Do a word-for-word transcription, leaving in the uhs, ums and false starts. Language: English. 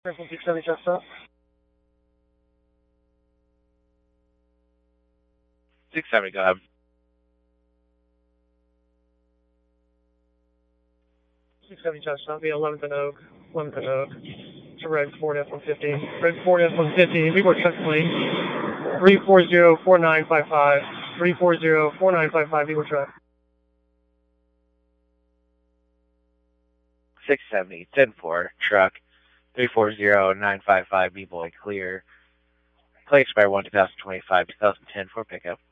six seventy just up. six seventy, go ahead. six seventy just up, via eleventh and Oak, eleventh and Oak. To Red Ford F one fifty. Red Ford F one fifty, report check plate. three four zero four nine five five. three four zero four nine five five, report track. six seventy, ten four, truck, three four zero nine five five, B-Boy, clear. Play expire one, two thousand twenty-five, two thousand ten for pickup.